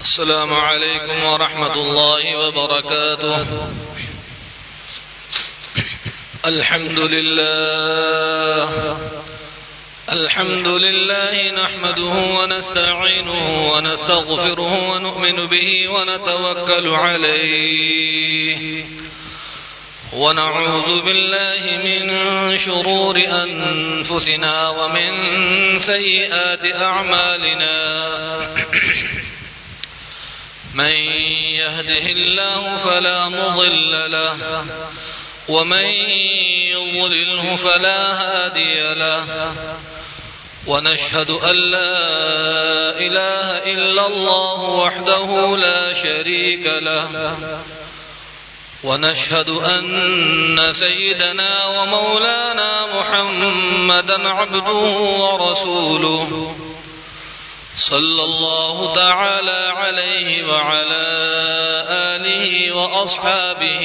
السلام عليكم ورحمة الله وبركاته. الحمد لله نحمده ونستعينه ونستغفره ونؤمن به ونتوكل عليه ونعوذ بالله من شرور أنفسنا ومن سيئات أعمالنا. من يهده الله فلا مضل له ومن يضلله فلا هادي له. ونشهد أن لا إله إلا الله وحده لا شريك له. ونشهد أن سيدنا ومولانا محمدا عبده ورسوله صلى الله تعالى عليه وعلى آله وأصحابه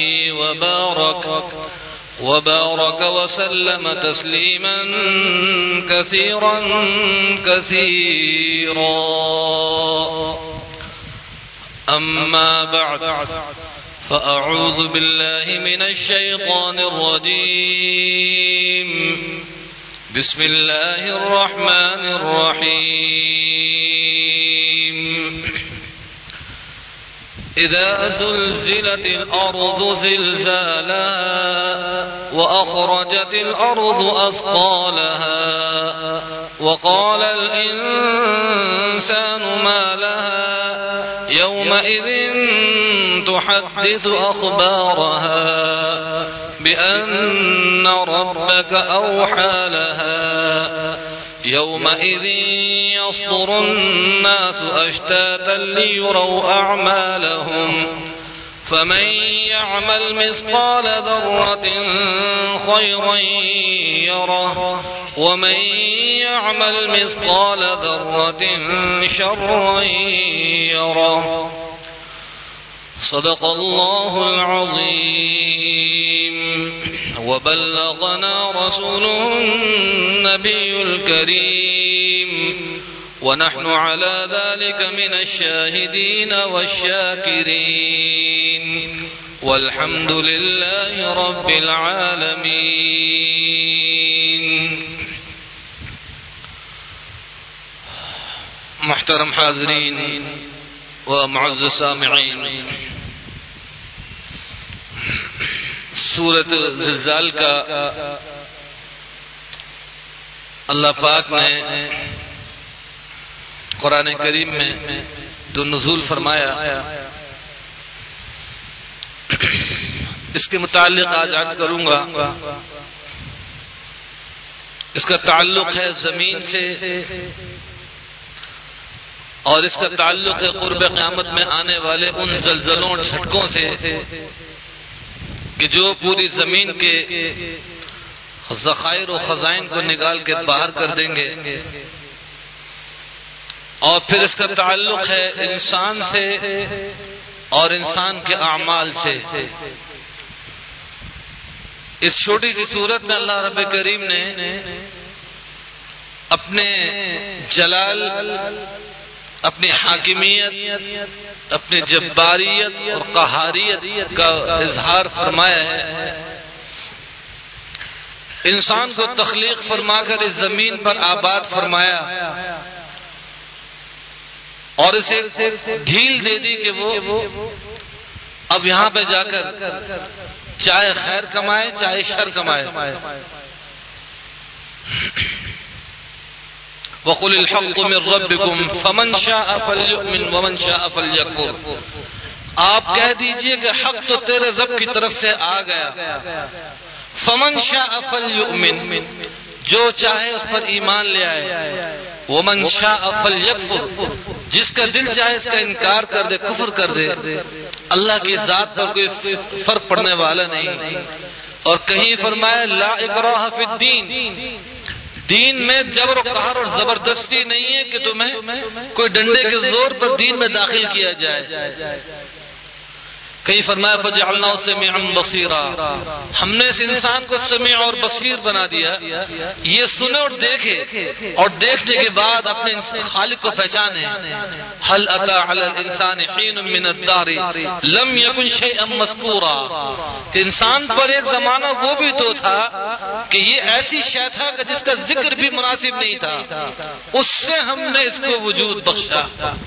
وبارك وسلم تسليما كثيرا كثيرا. أما بعد، فأعوذ بالله من الشيطان الرجيم. بسم الله الرحمن الرحيم. إذا زلزلت الأرض زلزالها وأخرجت الأرض أثقالها وقال الإنسان ما لها يومئذ تحدث أخبارها بأن ربك أوحى لها. يومئذ يصدر الناس أشتاتا ليروا أعمالهم. فمن يعمل مثقال ذرة خيرا يره ومن يعمل مثقال ذرة شرا يره. صدق الله العظيم. وبلغنا رسوله النبي الكريم ونحن على ذلك من الشاهدين والشاكرين والحمد لله رب العالمين. محترم حاضرین و معزز سامعین، سورۃ زلزال کا اللہ پاک نے قرآن کریم میں جو نزول فرمایا، اس کے متعلق آج عرض کروں گا. اس کا تعلق ہے زمین سے اور اس کا تعلق ہے قرب قیامت میں آنے والے ان زلزلوں جھٹکوں سے کہ جو پوری زمین کے ذخائر و خزائن کو نکال کے باہر کر دیں گے. اور پھر اس کا تعلق ہے انسان سے اور انسان کے اعمال سے. اس چھوٹی سی صورت میں اللہ رب کریم نے اپنے جلال، اپنی حاکمیت، اپنی جباریت اور قہاریت کا اظہار فرمایا ہے. انسان کو تخلیق فرما کر اس زمین پر آباد فرمایا اور اسے ڈھیل دے دی کہ وہ اب یہاں پہ جا کر چاہے خیر کمائے چاہے شر کمائے. وَقُلِ الْحَقُّ مِنْ رَبِّكُمْ فَمَنْ شَاءَ فَلْيُؤْمِنْ وَمَنْ شَاءَ فَلْيَكْفُرْ. آپ کہہ دیجئے کہ حق تو تیرے رب کی طرف سے آ گیا. فَمَنْ شَاءَ فَلْيُؤْمِنْ، جو چاہے اس پر ایمان لے آئے. وَمَنْ شَاءَ فَلْيَكْفُرْ، جس کا دل چاہے اس کا انکار کر دے، کفر کر دے. اللہ کی ذات پر کوئی فرق پڑنے والا نہیں. اور کہیں فرمایا لا اکراہ فی الدین، دین میں جبر و قہر اور زبردستی نہیں ہے کہ تمہیں کوئی ڈنڈے کے زور پر دین میں داخل کیا جائے. کہیں فرمایا فجعلناہ سمیعا بصیرا، ہم نے اس انسان کو سمیع اور بصیر بنا دیا، یہ سنے اور دیکھے، اور دیکھنے کے بعد اپنے خالق کو پہچانے۔ هل اتى على الانسان حين من الدهر لم يكن شيئا مذكورا، کہ انسان پر ایک زمانہ وہ بھی تو تھا کہ یہ ایسی شے تھا کہ جس کا ذکر بھی مناسب نہیں تھا، اس سے ہم نے اس کو وجود بخشا۔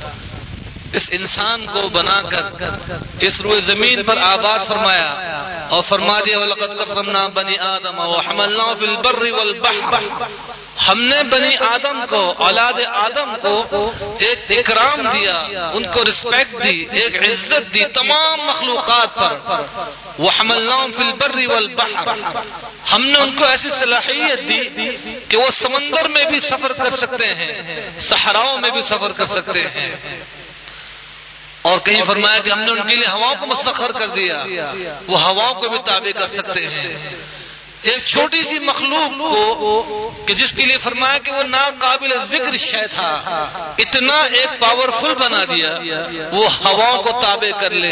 اس انسان کو بنا کر اس روئے زمین پر آباد فرمایا اور فرما دیا وَلَقَدْ كَرَّمْنَا بَنِي آدَمَ وَحَمَلْنَاهُمْ فِي الْبَرِّ وَالْبَحْرِ، ہم نے بنی آدم کو، اولاد آدم کو ایک اکرام دیا، ان کو رسپیکٹ دی، ایک عزت دی تمام مخلوقات پر۔ وَحَمَلْنَاهُمْ فِي الْبَرِّ وَالْبَحْرِ، ہم نے ان کو ایسی صلاحیت دی کہ وہ سمندر میں بھی سفر کر سکتے ہیں، صحراؤں میں بھی سفر کر سکتے ہیں۔ اور کہیں فرمایا کہ ہم نے ان کے لیے ہواؤں کو مسخر کر دیا، وہ ہواؤں کو بھی تابع کر سکتے ہیں۔ ایک چھوٹی سی مخلوق کو کہ جس کے لیے فرمایا کہ وہ ناقابل ذکر شے تھا، اتنا ایک پاورفل بنا دیا، وہ ہواؤں کو تابع کر لے،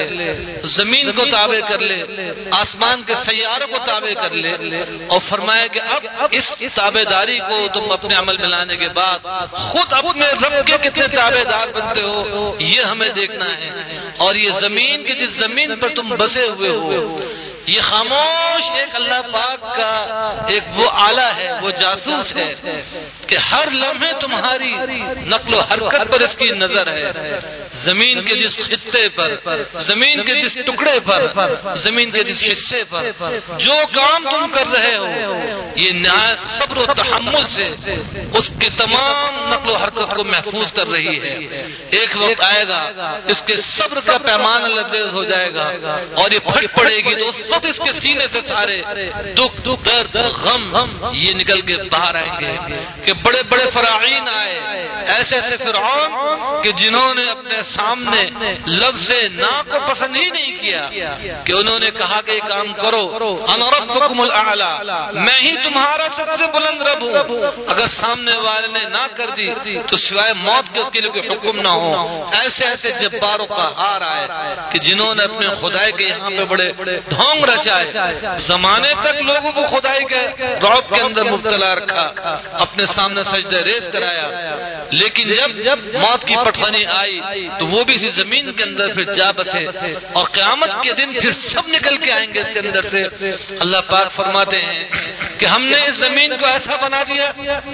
زمین کو تابع کر لے، آسمان کے سیاروں کو تابع کر لے، اور فرمایا کہ اب اس تابع داری کو تم اپنے عمل میں لانے کے بعد خود اپنے رب کے کتنے تابع دار بنتے ہو، یہ ہمیں دیکھنا ہے۔ اور یہ زمین کی جس زمین پر تم بسے ہوئے ہو، یہ خاموش ایک اللہ پاک کا ایک وہ آلہ ہے، وہ جاسوس ہے کہ ہر لمحے تمہاری نقل و حرکت پر اس کی نظر ہے۔ زمین کے جس خطے پر، زمین کے جس ٹکڑے پر، زمین کے جس حصے پر جو کام تم کر رہے ہو، یہ نہایت صبر و تحمل سے اس کے تمام نقل و حرکت کو محفوظ کر رہی ہے۔ ایک وقت آئے گا اس کے صبر کا پیمانہ لبریز ہو جائے گا اور یہ پھٹ پڑے گی، تو اس وقت اس کے سینے سے سارے دکھ، درد، غم یہ نکل کے باہر آئیں گے کہ بڑے بڑے فراعین آئے، ایسے ایسے فرعون کہ جنہوں نے اپنے سامنے لفظ نا کو پسند ہی نہیں کیا، کہ انہوں نے کہا کہ یہ کام کرو، انا ربکم الاعلی، میں ہی تمہارا سب سے بلند رب ہوں۔ اگر سامنے والے نے نہ کر دی تو سوائے موت کے اس کے لیے کوئی حکم نہ ہو۔ ایسے ایسے جباروں کا ہار آئے کہ جنہوں نے اپنے خدائی کے یہاں پہ بڑے ڈھونگ رچائے، زمانے تک لوگوں کو خدائی کے رعب کے اندر مبتلا رکھا، اپنے سامنے سجدہ ریز کرایا، لیکن جب موت کی پٹخانی آئی تو وہ بھی اسی زمین کے اندر پھر جا بسے، اور قیامت کے دن پھر سب نکل کے آئیں گے اس کے اندر سے۔ اللہ پاک فرماتے ہیں کہ ہم نے اس زمین کو ایسا بنا دیا،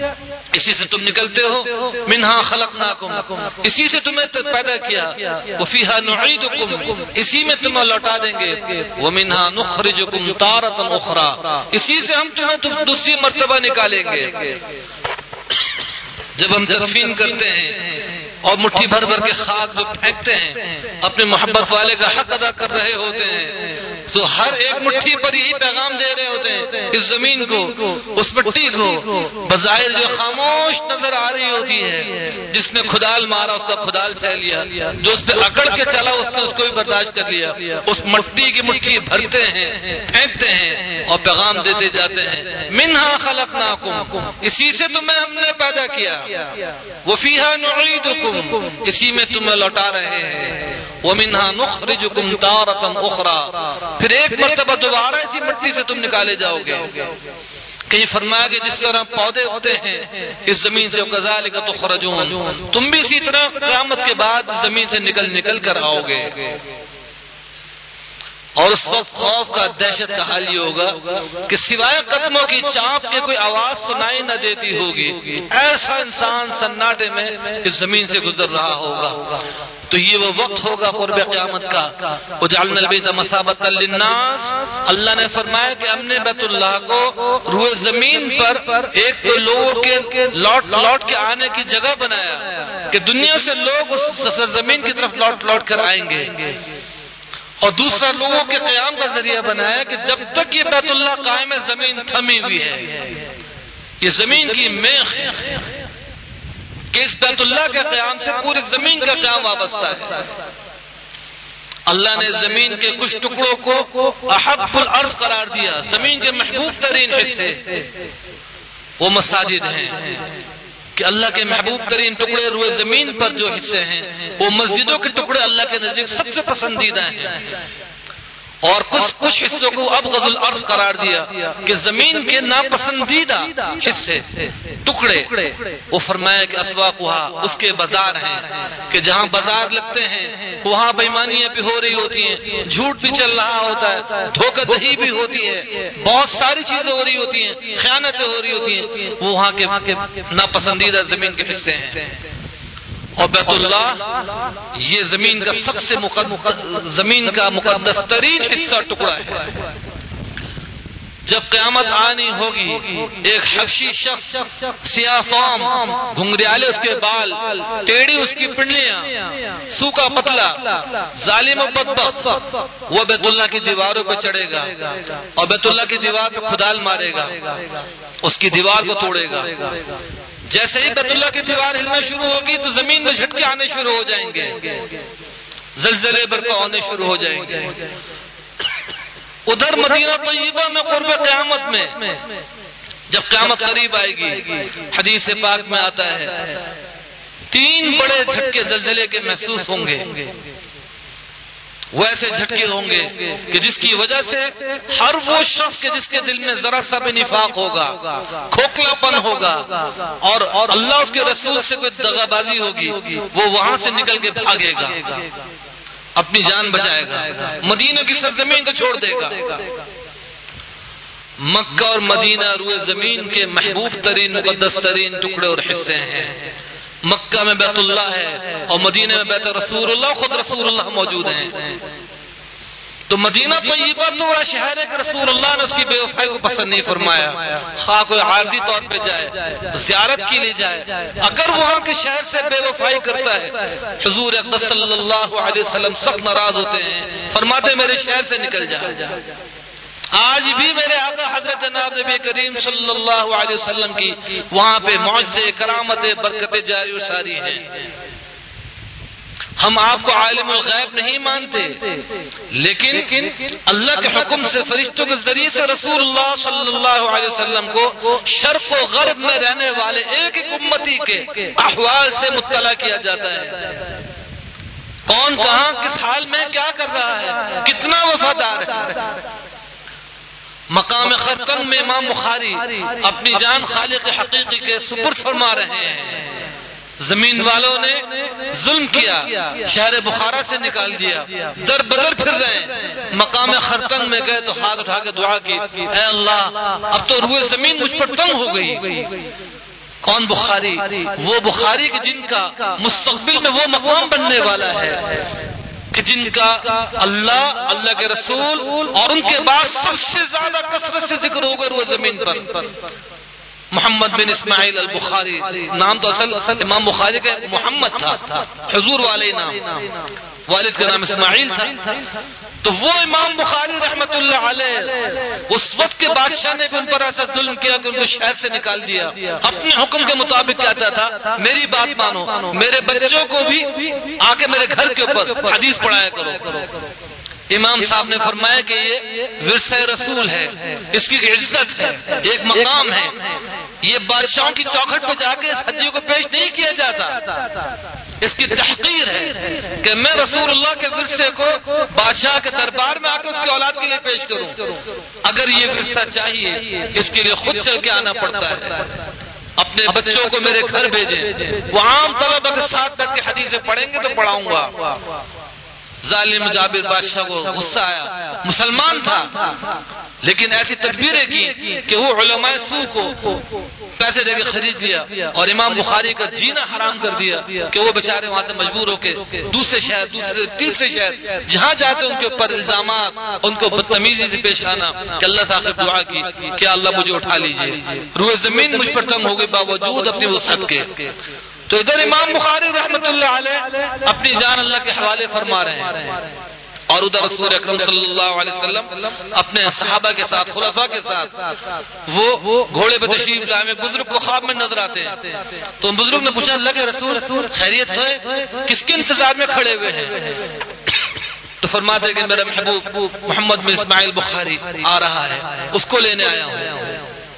اسی سے تم نکلتے ہو، منہا خلقناکم، اسی سے تمہیں پیدا کیا، وفیہا نعیدکم، اسی میں تمہیں لوٹا دیں گے، ومنہا نخرجکم تارۃ اخری، اسی سے ہم تمہیں دوسری مرتبہ نکالیں گے۔ جب ہم تدفین کرتے ہیں اور مٹھی بھر بھر کے خاک جو پھینکتے ہیں، اپنے محبت والے کا حق ادا کر رہے ہوتے ہیں، تو ہر ایک مٹھی پر یہی پیغام دے رہے ہوتے ہیں، اس زمین کو، اس مٹی کو، بظاہر جو خاموش نظر آ رہی ہوتی ہے، جس نے خدال مارا اس کا خدال سہ لیا، جو اس پہ اکڑ کے چلا اس نے اس کو بھی برداشت کر لیا، اس مٹی کی مٹھی بھرتے ہیں، پھینکتے ہیں اور پیغام دیتے جاتے ہیں، منہا خلقناکم، اسی سے تمہیں ہم نے پیدا کیا، وفیہا نعیدکم، اسی میں تمہیں لوٹا رہے ہیں، ومنہا نخرجکم تارۃ اخری، پھر ایک مرتبہ دوبارہ اسی مٹی سے تم نکالے جاؤ گے۔ کہیں فرمایا کہ جس طرح پودے ہوتے ہیں اس زمین سے، وَكَذَلِكَ تُخْرَجُونَ، تم بھی اسی طرح قیامت کے بعد زمین سے نکل کر آؤ گے۔ اور اس وقت خوف کا، دہشت کا حال یہ ہوگا کہ سوائے قدموں کی چانپ کے کوئی آواز سنائی نہ دیتی ہوگی، ایسا انسان سناٹے میں اس زمین سے گزر رہا ہوگا۔ تو یہ وہ وقت ہوگا قرب قیامت کا۔ وَجَعَلْنَا الْبَيْتَ مَثَابَةً لِلنَّاسِ، اللہ نے فرمایا کہ ہم نے بیت اللہ کو روئے زمین پر ایک تو لوگوں کے لوٹ کے آنے کی جگہ بنایا کہ دنیا سے لوگ اس سرزمین کی طرف لوٹ کر آئیں گے، اور دوسرا لوگوں کے قیام کا ذریعہ بنایا کہ جب تک یہ بیت اللہ قائم ہے زمین تھمی ہوئی ہے، یہ زمین کی میخ ہے کہ اس بیت اللہ کے قیام سے پوری زمین کا قیام وابستہ ہے۔ اللہ نے زمین کے کچھ ٹکڑوں کو احب الارض قرار دیا، زمین کے محبوب ترین حصے وہ مساجد ہیں، کہ اللہ کے محبوب ترین ٹکڑے روئے زمین پر جو حصے ہیں وہ مسجدوں کے ٹکڑے اللہ کے نزدیک سب سے پسندیدہ ہیں۔ اور کچھ حصوں کو ابغض الارض قرار دیا کہ زمین کے ناپسندیدہ حصے ٹکڑے. وہ فرمایا کہ اسواقھا اس کے بازار ہیں کہ جہاں بازار لگتے ہیں وہاں بےایمانیاں بھی ہو رہی ہوتی ہیں, جھوٹ بھی چل رہا ہوتا ہے, دھوکہ دہی بھی ہوتی ہے, بہت ساری چیزیں ہو رہی ہوتی ہیں, خیانتیں ہو رہی ہوتی ہیں, وہ وہاں کے ناپسندیدہ زمین کے حصے ہیں. اور بیت اللہ یہ زمین کا سب سے زمین کا مقدس ترین حصہ ٹکڑا ہے. جب قیامت آنی ہوگی ایک حبشی شخص سیاہ فام, گھنگریالے اس کے بال, ٹیڑھی اس کی پنڈلیاں, سوکھا پتلا, ظالم و بدبخت, وہ بیت اللہ کی دیواروں پہ چڑھے گا اور بیت اللہ کی دیوار پہ کھدال مارے گا, اس کی دیوار کو توڑے گا. جیسے ہی بیت اللہ کی دیوار ہلنا شروع ہوگی تو زمین میں جھٹکے آنے شروع ہو جائیں گے, زلزلے برپا ہونے شروع ہو جائیں گے. ادھر مدینہ طیبہ میں قرب قیامت میں جب قیامت قریب آئے گی, حدیث پاک میں آتا ہے 3 بڑے جھٹکے زلزلے کے محسوس ہوں گے. وہ ایسے جھٹکے ہوں گے کہ جس کی وجہ سے ہر وہ شخص کے جس کے دل میں ذرا سا بھی نفاق ہوگا, کھوکھلاپن ہوگا اور اللہ اس کے رسول سے کوئی دغا بازی ہوگی, وہ وہاں سے نکل کے بھاگے گا, اپنی جان بچائے گا, مدینہ کی سرزمین کو چھوڑ دے گا. مکہ اور مدینہ روئے زمین کے محبوب ترین مقدس ترین ٹکڑے اور حصے ہیں. مکہ میں بیت اللہ ہے اور مدینہ میں بیت رسول اللہ, خود رسول اللہ موجود ہیں. تو مدینہ طیبہ تو وہ شہر ہے کہ رسول اللہ نے اس کی بے وفائی کو پسند نہیں فرمایا. خواہ کوئی عارضی طور پہ جائے, زیارت کے لیے جائے, اگر وہاں کے شہر سے بے وفائی کرتا ہے حضور اقدس صلی اللہ علیہ وسلم سخت ناراض ہوتے ہیں, فرماتے میرے شہر سے نکل جا. آج بھی میرے آقا حضرت جناب نبی کریم صلی اللہ علیہ وسلم کی وہاں پہ معجزے, کرامتیں, برکتیں جاری و ساری ہیں. ہم آپ کو عالم الغیب نہیں مانتے, لیکن اللہ کے حکم سے فرشتوں کے ذریعے سے رسول اللہ صلی اللہ علیہ وسلم کو شرق و غرب میں رہنے والے ایک ایک امتی کے احوال سے مطلع کیا جاتا ہے. کون کہاں کس حال میں کیا کر رہا ہے, کتنا وفادار ہے. مقام خرطنگ میں امام بخاری اپنی جان خالق حقیقی کے سپرد فرما رہے ہیں. زمین والوں نے ظلم کیا, شہر بخارا سے نکال دیا, در بدر پھر رہے ہیں. مقام خرطنگ میں گئے تو ہاتھ اٹھا کے دعا کی, اے اللہ اب تو روئے زمین مجھ پر تنگ ہو گئی. کون بخاری؟ وہ بخاری کہ جن کا مستقبل میں وہ مقام بننے والا ہے کہ جن کا اللہ کے رسول اور ان کے بعد سب سے زیادہ کثرت سے ذکر ہوگا وہ زمین پر. محمد بن اسماعیل البخاری, نام تو اصل امام بخاری کا محمد تھا, حضور والے نام, والد کا نام اسماعیل تھا. تو وہ امام بخاری رحمت اللہ علیہ اس وقت کے بادشاہ نے بھی ان پر ایسا ظلم کیا کہ ان کو شہر سے نکال دیا. اپنے حکم کے مطابق کہتا تھا میری بات مانو, میرے بچوں کو بھی آ کے میرے گھر کے اوپر حدیث پڑھایا کرو. امام صاحب نے فرمایا کہ یہ ورثہ رسول ہے, اس کی عزت ہے, ایک مقام ہے. یہ بادشاہوں کی چوکھٹ پہ جا کے اس حدیث کو پیش نہیں کیا جاتا. اس کی تحقیر ہے کہ میں رسول اللہ کے ورثے کو بادشاہ کے دربار میں آ کے اس کی اولاد کے لیے پیش کروں. اگر یہ ورثہ چاہیے اس کے لیے خود چل کے آنا پڑتا ہے. اپنے بچوں کو میرے گھر بھیجیں, وہ عام طلبہ کے ساتھ بیٹھ کے حدیثیں پڑھیں گے تو پڑھاؤں گا. ظالم جابر بادشاہ کو غصہ آیا, مسلمان تھا لیکن ایسی تدبیریں کی کہ وہ علماء سو کو پیسے دے کے خرید لیا اور امام بخاری کا جینا حرام کر دیا کہ وہ بیچارے وہاں سے مجبور ہو کے دوسرے شہر, دوسرے تیسرے شہر جہاں جاتے ان کے اوپر الزامات, ان کو بدتمیزی سے پیش آنا. کہ اللہ سے آخر دعا کی کہ اللہ مجھے اٹھا لیجیے, روئے زمین مجھ پر تنگ ہو گئی باوجود اپنی وسعت کے. تو ادھر امام بخاری رحمت اللہ علیہ اپنی جان اللہ کے حوالے فرما رہے ہیں, اور ادھر رسول اکرم صلی اللہ علیہ وسلم اپنے صحابہ کے ساتھ, خلفاء کے ساتھ وہ گھوڑے پہ تشریف لائے. بزرگ کو خواب میں نظر آتے ہیں تو بزرگ نے پوچھا اللہ کے رسول خیریت ہے, کس کے انتظار میں کھڑے ہوئے ہیں؟ تو فرماتے کہ میرا محبوب محمد بن اسماعیل بخاری آ رہا ہے, اس کو لینے آیا ہوں.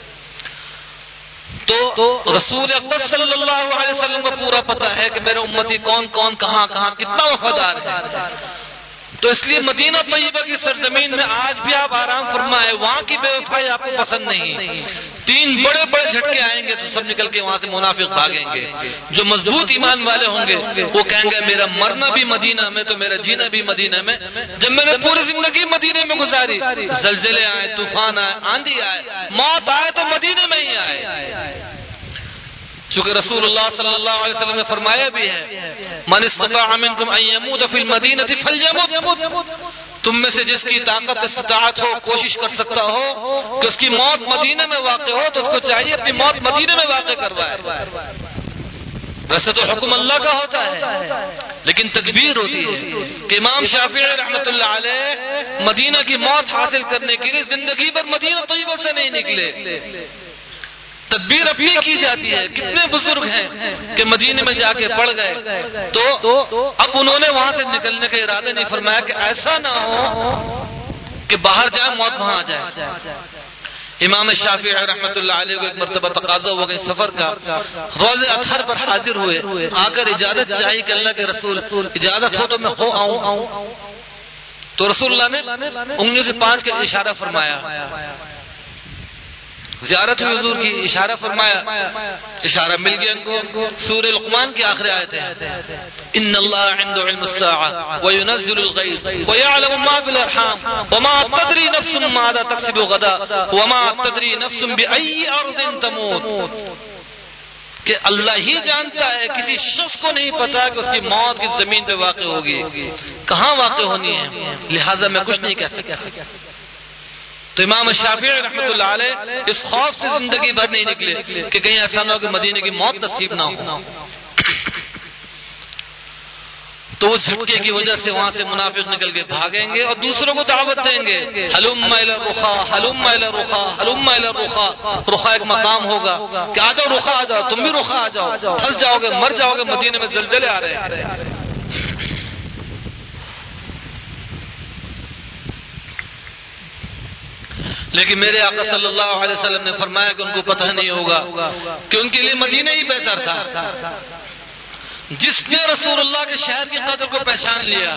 تو رسول اکبر صلی اللہ علیہ وسلم کو پورا پتہ ہے کہ میرے امتی کون کون کہاں کہاں کتنا وفادار ہے. تو اس لیے مدینہ طیبہ کی سرزمین میں آج بھی آپ آرام فرمائے، وہاں کی بے وفائی آپ کو پسند نہیں. 3 بڑے بڑے جھٹکے آئیں گے تو سب نکل کے وہاں سے منافق بھاگیں گے. جو مضبوط ایمان والے ہوں گے وہ کہیں گے میرا مرنا بھی مدینہ میں تو میرا جینا بھی مدینہ میں. جب میں نے پوری زندگی مدینے میں گزاری، زلزلے آئے، طوفان آئے، آندھی آئے، موت آئے تو مدینے میں ہی آئے. چونکہ رسول اللہ صلی اللہ علیہ وسلم نے فرمایا بھی ہے من استطاع منکم ان یموت فی المدینہ فلیمت، تم میں سے جس کی طاقت استطاعت ہو، کوشش کر سکتا ہو کہ اس کی موت مدینہ میں واقع ہو تو اس کو چاہیے اپنی موت مدینہ میں واقع کروائے. ویسے تو حکم اللہ کا ہوتا ہے لیکن تدبیر ہوتی ہے کہ امام شافعی رحمۃ اللہ علیہ مدینہ کی موت حاصل کرنے کے لیے زندگی بھر مدینہ طیبہ سے نہیں نکلے. تدبیر اپنی کی جاتی ہے. کتنے بزرگ ہیں کہ مدینے میں جا کے پڑ گئے تو اب انہوں نے وہاں سے نکلنے کا ارادہ نہیں فرمایا کہ ایسا نہ ہو کہ باہر جائے موت وہاں آ جائے. امام شافعی رحمۃ اللہ علیہ کو ایک مرتبہ تقاضا ہو گئی سفر کا، روز اطہر پر حاضر ہوئے، آ کر اجازت چاہی کہ اللہ کے رسول اجازت ہو تو میں ہو آؤں. تو رسول اللہ نے انگلیوں سے 5 کا اشارہ فرمایا. زیارت ہوئی حضور کی، اشارہ فرمایا، اشارہ مل گیا ان کو. سورہ لقمان کی آخری آیت ہے ان اللہ عنده علم الساعة وينزل الغيث ويعلم ما في الارحام وما تدري نفس ماذا تكسب غدا وما تدري نفس بأي ارض تموت. کہ اللہ ہی جانتا ہے، کسی شخص کو نہیں پتا کہ اس کی موت کس زمین پہ واقع ہوگی، کہاں واقع ہونی ہے، لہذا میں کچھ نہیں کہہ سکتا. تو امام شافعی رحمۃ اللہ علیہ اس خوف سے زندگی بھر نہیں نکلے کہ کہیں ایسا نہ ہو کہ مدینے کی موت نصیب نہ ہو. تو اس جھٹکے کی وجہ سے وہاں سے منافق نکل کے بھاگیں گے اور دوسروں کو دعوت دیں گے حلم الی الرخا، حلم الی الرخا، حلم الی الرخا. رخا ایک مقام ہوگا کہ آ جاؤ رخا، آ جاؤ، تم بھی رخا آ جاؤ، پھنس جاؤ گے، مر جاؤ گے، مدینے میں زلزلے آ رہے ہیں. لیکن میرے آقا صلی اللہ علیہ وسلم نے فرمایا کہ ان کو پتہ نہیں ہوگا کہ ان کے لیے مدینہ ہی بہتر تھا. جس نے رسول اللہ کے شہر کی قدر کو پہچان لیا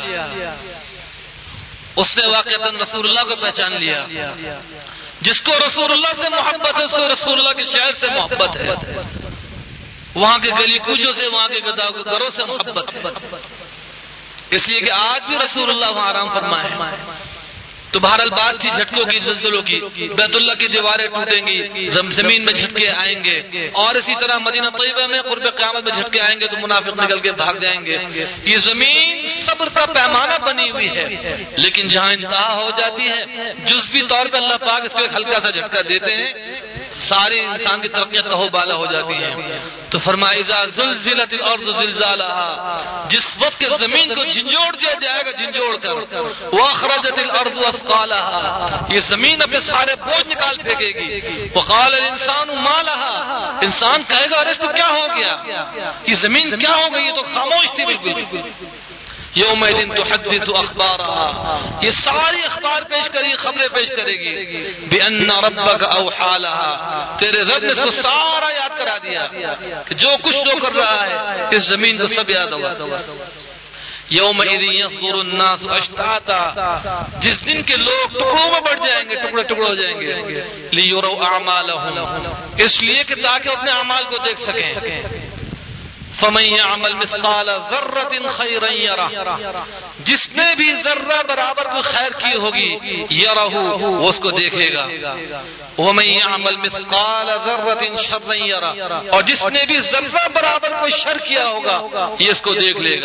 اس نے واقعتاً رسول اللہ کو پہچان لیا. جس کو رسول اللہ سے محبت ہے اس کو رسول اللہ کے شہر سے محبت ہے، وہاں کے گلی کوچوں سے، وہاں کے گھروں سے محبت ہے. اس لیے کہ آج بھی رسول اللہ وہاں آرام فرمائے. تو بہرحال بات تھی جھٹکوں کی، زلزلوں کی. بیت اللہ کی دیواریں ٹوٹیں گی، زمین میں جھٹکے آئیں گے، اور اسی طرح مدینہ طیبہ میں قرب قیامت میں جھٹکے آئیں گے تو منافق نکل کے بھاگ جائیں گے. یہ زمین صبر کا پیمانہ بنی ہوئی ہے، لیکن جہاں انتہا ہو جاتی ہے جزوی طور پہ اللہ پاک اس کو ایک ہلکا سا جھٹکا دیتے ہیں، سارے انسان کی ترقیاں کہو بالا ہو جاتی ہیں. تو فرمایا اذا زلزلت الارض زلزالها، جس وقت کے زمین کو جھنجھوڑ دیا جائے گا جھنجھوڑ کر، واخرجت الارض اثقالها، یہ زمین اپنے سارے بوجھ نکال پھینکے گی. وقال الانسان ما لها، انسان کہے گا ارے تو کیا ہو گیا، یہ زمین کیا ہو گئی، یہ تو خاموش تھی بالکل. یومئذ تحدث اخبارها، یہ ساری اخبار پیش کرے گی، خبریں پیش کرے گی. بان ربک اوحی لها، تیرے رب نے اس کو سارا یاد کرا دیا کہ جو کچھ جو کر رہا ہے اس زمین کو سب یاد ہوگا. یومئذ یصدر الناس اشتاتا، جس دن کے لوگ ٹکڑوں میں بٹ جائیں گے، ٹکڑے ٹکڑے ہو جائیں گے. لیروا اعمالهم، اس لیے کہ تاکہ اپنے اعمال کو دیکھ سکیں. فمن يعمل مثقال ذرة خيرا يره، جس نے بھی ذرہ برابر کوئی خیر کی ہوگی یرہ، وہ اس کو دیکھے گا. ومن يعمل مثقال ذرة شرا يره، اور جس نے بھی ذرہ برابر کوئی شر کیا ہوگا یہ اس کو دیکھ لے گا.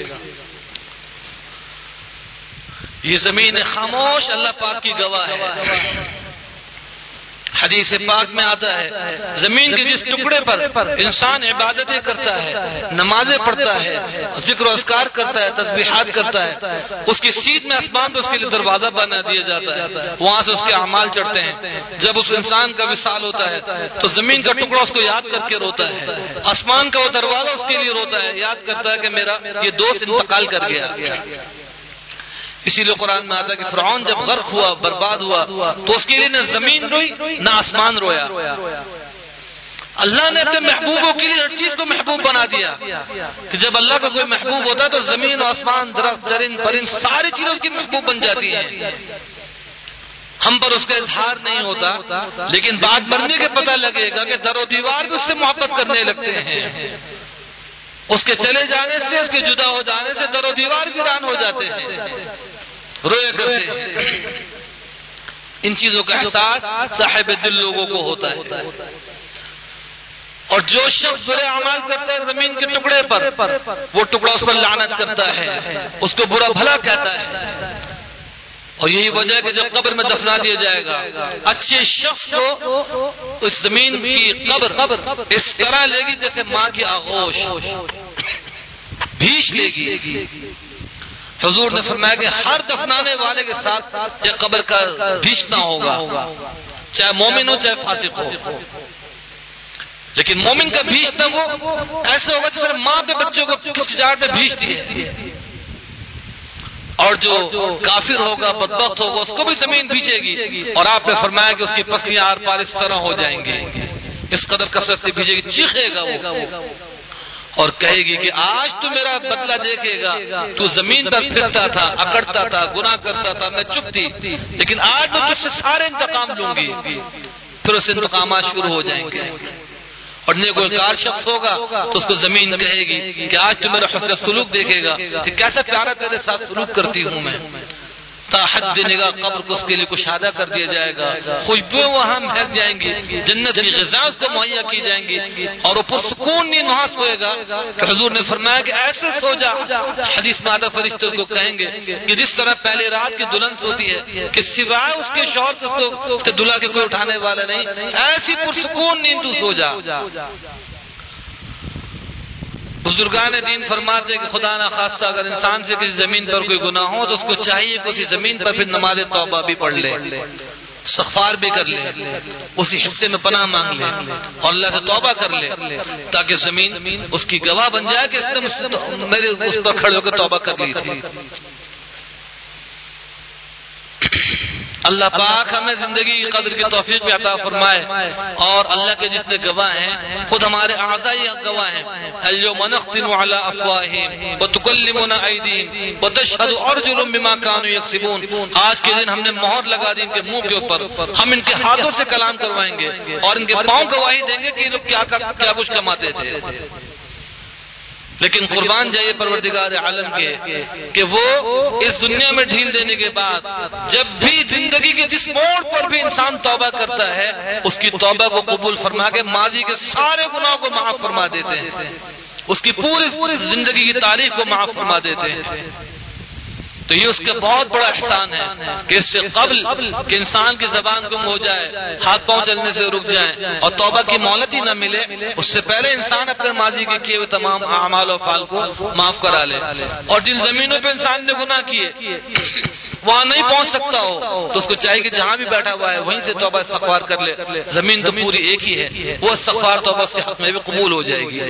یہ زمین خاموش اللہ پاک کی گواہ ہے. حدیث پاک میں آتا ہے زمین کے جس ٹکڑے پر انسان عبادتیں کرتا ہے، نمازیں پڑھتا ہے، ذکر و اذکار کرتا ہے، تسبیحات کرتا ہے، اس کی سیدھ میں آسمان پہ اس کے لیے دروازہ بنا دیا جاتا ہے، وہاں سے اس کے اعمال چڑھتے ہیں. جب اس انسان کا وصال ہوتا ہے تو زمین کا ٹکڑا اس کو یاد کر کے روتا ہے، آسمان کا وہ دروازہ اس کے لیے روتا ہے، یاد کرتا ہے کہ میرا یہ دوست انتقال کر گیا. اسی لیے قرآن میں آتا ہے کہ فرعون جب غرق ہوا، برباد ہوا، تو اس کے لیے نہ زمین روئی نہ آسمان رویا. اللہ نے اپنے محبوبوں کے لیے ہر چیز کو محبوب بنا دیا کہ جب اللہ کا کوئی محبوب ہوتا ہے تو زمین و آسمان، درخت، درند، پرند، ساری چیزیں اس کی محبوب بن جاتی ہیں. ہم پر اس کا اظہار نہیں ہوتا، لیکن بات بننے کے پتہ لگے گا کہ در و دیوار بھی اس سے محبت کرنے لگتے ہیں. اس کے چلے جانے سے، اس کے جدا ہو جانے سے در و دیوار ویران ہو جاتے ہیں، رویا کرتے ہیں. ان چیزوں کا احساس صاحب دل لوگوں کو ہوتا ہے. اور جو شخص برے اعمال کرتا ہے زمین کے ٹکڑے پر، وہ ٹکڑا اس پر لعنت کرتا ہے، اس کو برا بھلا کہتا ہے. اور یہی وجہ ہے کہ جب قبر میں دفنا دیا جائے گا، اچھے شخص کو اس زمین کی قبر اس طرح لے گی جیسے ماں کی آغوش بھیش لے گی. حضور نے فرمایا کہ ہر دفنانے والے کے ساتھ یہ قبر کا بھیشنا ہوگا، چاہے مومن ہو چاہے فاسق ہو. لیکن مومن کا بھیجنا وہ ایسا ہوگا جیسے ماں پہ بچوں کو کسی جار پہ بھیجتی ہے، اور جو کافر ہوگا، بدبخت ہوگا، اس کو بھی زمین بھیجے گی. اور آپ نے فرمایا کہ اس کی پسلیاں آر پار اس طرح ہو جائیں گی، اس قدر کثرت سے بھیجے گی، چیخے گا وہ اور کہے گی کہ آج تو میرا بدلہ دیکھے گا. تو زمین پر پھرتا تھا، اکڑتا تھا، گناہ کرتا تھا، میں چپ تھی، لیکن آج میں تجھ سے سارے انتقام لوں گی. پھر اس انتقامات شروع ہو جائیں گے. اور نیکوکار شخص ہوگا تو اس کو زمین کہے گی کہ آج تو میرا حسن سلوک دیکھے گا کہ کیسا پیارا تیرے ساتھ سلوک کرتی ہوں میں. تا حد نگاہ قبر کو اس کے لیے کشادہ کر دیا جائے گا، خوشبوئیں وہاں مہک جائیں گی، جنت کی غذا اس کو مہیا کی جائیں گی، اور وہ پرسکون نیند وہاں سوئے گا. کہ حضور نے فرمایا کہ ایسے سو جا، حدیث میں آتا فرشتے اس کو کہیں گے کہ جس طرح پہلے رات کی دلہن سوتی ہے کہ سوائے اس کے شوہر کو اس کے دلہا کے کوئی اٹھانے والا نہیں، ایسی پرسکون نیند تو سو جا. بزرگان دین فرماتے کہ خدا نہ خواستہ اگر انسان سے کسی زمین پر کوئی گناہ ہو تو اس کو چاہیے کہ اسی زمین پر پھر نماز توبہ بھی پڑھ لے، استغفار بھی کر لے، اسی حصے میں پناہ مانگ لے اور اللہ سے توبہ کر لے، تاکہ زمین اس کی گواہ بن جائے کہ اس نے میرے اس پر کھڑے ہو کے توبہ کر لی تھی. اللہ پاک ہمیں زندگی کی قدر کی توفیق بھی عطا فرمائے. اور اللہ کے جتنے گواہ ہیں خود ہمارے اعضاء گواہ ہیں. اليوم نختم على افواههم وتكلمنا ايديهم وتشهد ارجلهم بما كانوا يكسبون. آج کے دن ہم نے مہر لگا دی ان کے منہ کے اوپر، ہم ان کے ہاتھوں سے کلام کروائیں گے اور ان کے پاؤں گواہی دیں گے کہ یہ لوگ کیا کچھ کماتے تھے. لیکن قربان جائیے پروردگار عالم کے کہ وہ اس دنیا میں ڈھیل دینے کے بعد جب بھی زندگی کے جس موڑ پر بھی انسان توبہ کرتا ہے اس کی توبہ کو قبول فرما کے ماضی کے سارے گناہوں کو معاف فرما دیتے ہیں، اس کی پوری زندگی کی تاریخ کو معاف فرما دیتے ہیں. تو یہ اس کا بہت بڑا احسان ہے کہ اس سے قبل کہ انسان کی زبان گم ہو جائے، ہاتھ پاؤں چلنے سے رک جائیں اور توبہ کی مہلت ہی نہ ملے، اس سے پہلے انسان اپنے ماضی کے کیے ہوئے تمام اعمال و افعال کو معاف کرا لے. اور جن زمینوں پہ انسان نے گناہ کیے وہاں نہیں پہنچ سکتا ہو تو اس کو چاہیے کہ جہاں بھی بیٹھا ہوا ہے وہیں سے توبہ استغفار کر لے. زمین تو پوری ایک ہی ہے، وہ استغفار توبہ اس کے حق میں بھی قبول ہو جائے گی.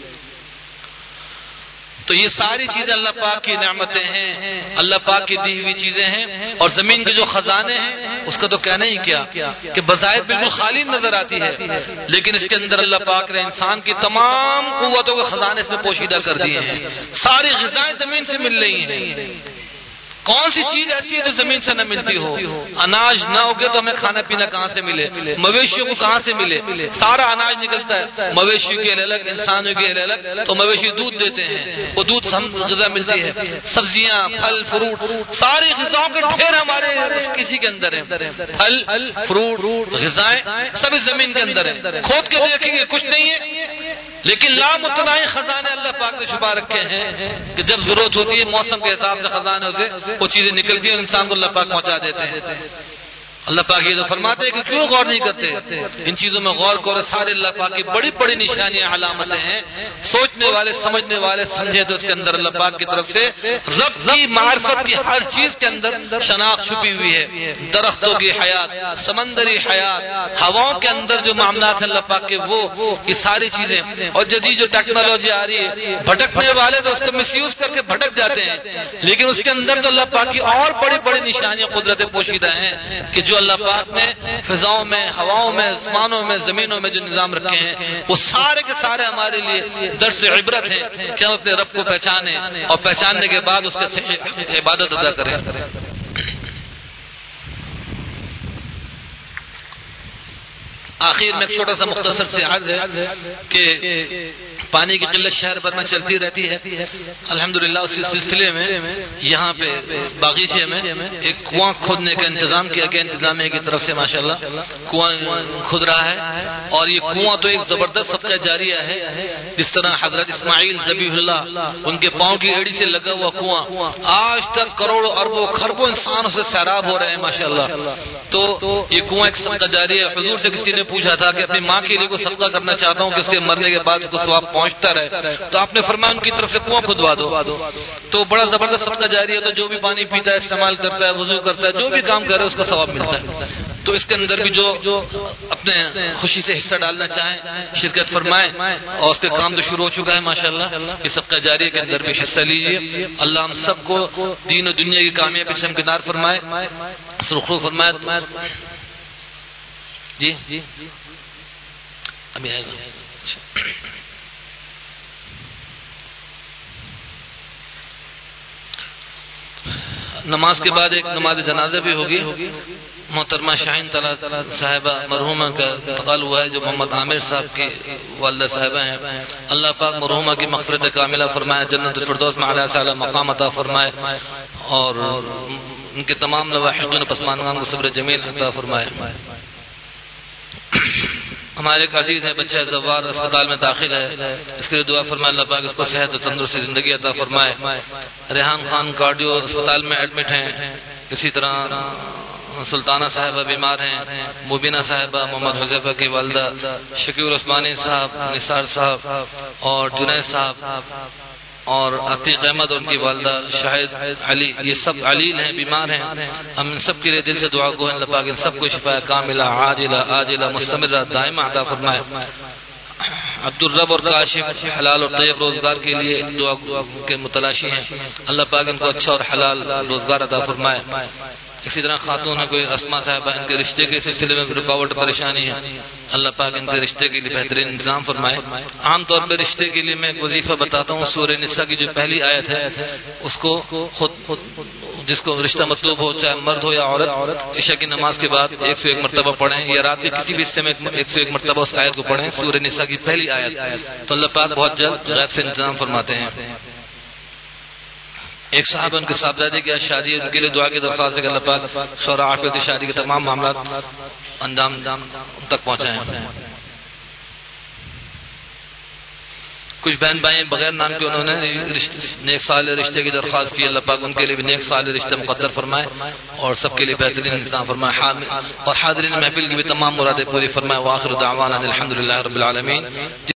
تو یہ ساری چیزیں اللہ پاک کی نعمتیں ہیں، اللہ پاک کی دی ہوئی چیزیں ہیں. اور زمین کے جو خزانے ہیں اس کا تو کہنا ہی کیا کہ بظاہر بالکل خالی نظر آتی ہے، لیکن اس کے اندر اللہ پاک نے انسان کی تمام قوتوں کے خزانے اس میں پوشیدہ کر دیے ہیں. ساری غذائیں زمین سے مل رہی ہیں. کون سی چیز ایسی ہے جو زمین سے نہ ملتی ہو؟ اناج نہ ہوگے تو ہمیں کھانا پینا کہاں سے ملے؟ مویشیوں کو کہاں سے ملے؟ سارا اناج نکلتا ہے، مویشیوں کے الگ، انسانوں کے الگ. تو مویشی دودھ دیتے ہیں، وہ دودھ سے غذا ملتی ہے. سبزیاں، پھل، فروٹ، ساری غذاؤں کے ڈھیر ہمارے کسی کے اندر ہیں. پھل، فروٹ، غذائیں سب اس زمین کے اندر ہیں. کھود کے دیکھیں گے کچھ نہیں ہے، لیکن لامتناہی خزانے اللہ پاک نے چھپا رکھے ہیں کہ جب ضرورت ہوتی ہے موسم کے حساب سے خزانوں سے وہ چیزیں نکلتی ہیں اور انسان کو اللہ پاک پہنچا دیتے ہیں. اللہ پاک یہ تو فرماتے ہیں کہ کیوں غور نہیں کرتے؟ ان چیزوں میں غور کرو. سارے اللہ پاک کی بڑی بڑی نشانیاں علامتیں ہیں. سوچنے والے سمجھنے والے سمجھے تو اس کے اندر اللہ پاک کی طرف سے رب کی معرفت کی ہر چیز کے اندر شناخت چھپی ہوئی ہے. درختوں کی حیات، سمندری حیات، ہواؤں کے اندر جو معاملات ہیں اللہ پاک کے وہ یہ ساری چیزیں. اور جدید جو ٹیکنالوجی آ رہی ہے بھٹکنے والے تو اس کو مس یوز کر کے بھٹک جاتے ہیں، لیکن اس کے اندر تو اللہ پاک کی اور بڑی بڑی نشانیاں قدرتیں پوشیدہ ہیں کہ جو اللہ پاک نے فضاؤں میں، ہواؤں میں، آسمانوں میں، زمینوں میں جو نظام رکھے ہیں وہ سارے کے سارے ہمارے لیے درس عبرت ہیں کہ ہم اپنے رب کو پہچانیں اور پہچاننے کے بعد اس کے عبادت ادا کریں۔ آخر میں ایک چھوٹا سا مختصر سے عرض ہے کہ پانی کی قلت شہر بھر میں چلتی رہتی ہے۔ الحمدللہ اسی سلسلے میں یہاں پہ باغیچے میں ایک کنواں کھودنے کا انتظام کیا گیا انتظامیہ کی طرف سے، ماشاءاللہ کنواں کھود رہا ہے، اور یہ کنواں تو ایک زبردست صدقہ جاریہ ہے۔ جس طرح حضرت اسماعیل ذبیح اللہ ان کے پاؤں کی ایڑی سے لگا ہوا کنواں آج تک کروڑوں اربوں خربوں انسانوں سے سیراب ہو رہے ہیں ماشاءاللہ، تو یہ کنواں ایک صدقہ جاریہ ہے۔ حضور سے کسی نے پوچھا تھا کہ اپنی ماں کے لیے کوئی صدقہ کرنا چاہتا ہوں کہ اس کے مرنے کے بعد اس کو ثواب پہنچتا رہے، تو آپ نے فرمایا ان کی طرف سے کنواں کھدوا دو، تو بڑا زبردست صدقہ جاری ہے۔ تو جو بھی پانی پیتا ہے، استعمال کرتا ہے، وضو کرتا ہے، جو بھی کام کرے اس کا ثواب ملتا ہے۔ تو اس کے اندر بھی جو اپنے خوشی سے حصہ ڈالنا چاہیں شرکت فرمائیں، اور اس کے کام تو شروع ہو چکا ہے ماشاءاللہ، اس صدقہ جاریہ کے اندر بھی حصہ لیجیے۔ اللہ ہم سب کو دین و دنیا کی کامیابی سے ہمکنار فرمائے، سرخرو فرمائے۔ جی ابھی آئے گا۔ نماز کے بعد ایک نماز جنازہ بھی ہوگی۔ محترمہ شاہین طلعت صاحبہ مرحومہ کا انتقال ہوا ہے، جو محمد عامر صاحب کی والدہ صاحبہ ہیں۔ اللہ پاک مرحومہ کی مغفرت کاملہ فرمائے، جنت الفردوس میں اعلیٰ سے اعلیٰ مقام عطا فرمائے، اور ان کے تمام لواحقین و پسماندگان کو صبر جمیل عطا فرمائے۔ ہمارے ایک عزیز ہے، بچہ زوار اسپتال میں داخل ہے، اس کے لیے دعا فرمائے اللہ پاک اس کو صحت و تندرستی زندگی عطا فرمائے۔ ریحان خان کارڈیو اسپتال میں ایڈمٹ ہیں، اسی طرح سلطانہ صاحبہ بیمار ہیں، مبینہ صاحبہ، محمد حذیفہ کی والدہ، شکیور عثمانی صاحب، نثار صاحب اور جنید صاحب اور عتیق احمد ان کی والدہ شاہد علی، یہ سب علیل ہیں، بیمار ہیں۔ ہم ان سب کے لیے دل سے دعا گو ہیں، اللہ پاک ان سب کو شفا کاملہ عاجلہ آجلہ مستمرہ دائمہ عطا فرمائے۔ عبدالرب اور کاشف حلال اور طیب روزگار کے لیے دعا کے متلاشی ہیں، اللہ پاک ان کو اچھا اور حلال روزگار عطا فرمائے۔ اسی طرح خاتون ہے کوئی اسما صاحبہ، ان کے رشتے کے سلسلے میں رکاوٹ پریشانی ہے، اللہ پاک ان کے رشتے کے لیے بہترین انتظام فرمائے۔ عام طور پہ رشتے کے لیے میں ایک وظیفہ بتاتا ہوں، سورہ نساء کی جو پہلی آیت ہے اس کو خود جس کو رشتہ مطلوب ہو، چاہے مرد ہو یا عورت، عشاء کی نماز کے بعد 101 مرتبہ پڑھیں، یا رات کے کسی بھی حصے میں 101 مرتبہ اس آیت کو پڑھیں، سورہ نساء کی پہلی آیت، تو اللہ پاک بہت جلد غیب سے انتظام فرماتے ہیں۔ ایک صاحب ان کے صاحبزادے کی شادی، ان کے لیے دعا کی درخواست ہے کہ اللہ پاک شورا عافیت شادی کے تمام معاملات انجام تک پہنچائیں۔ کچھ بہن بھائی بغیر نام کے انہوں نے نیک سال رشتے کی درخواست کی، اللہ پاک ان کے لیے بھی نیک سال رشتے مقدر فرمائے اور سب کے لیے بہترین انتظام فرمائے، اور حاضرین محفل کی بھی تمام مرادیں پوری فرمائے۔ وآخر دعوانا الحمدللہ رب العالمین۔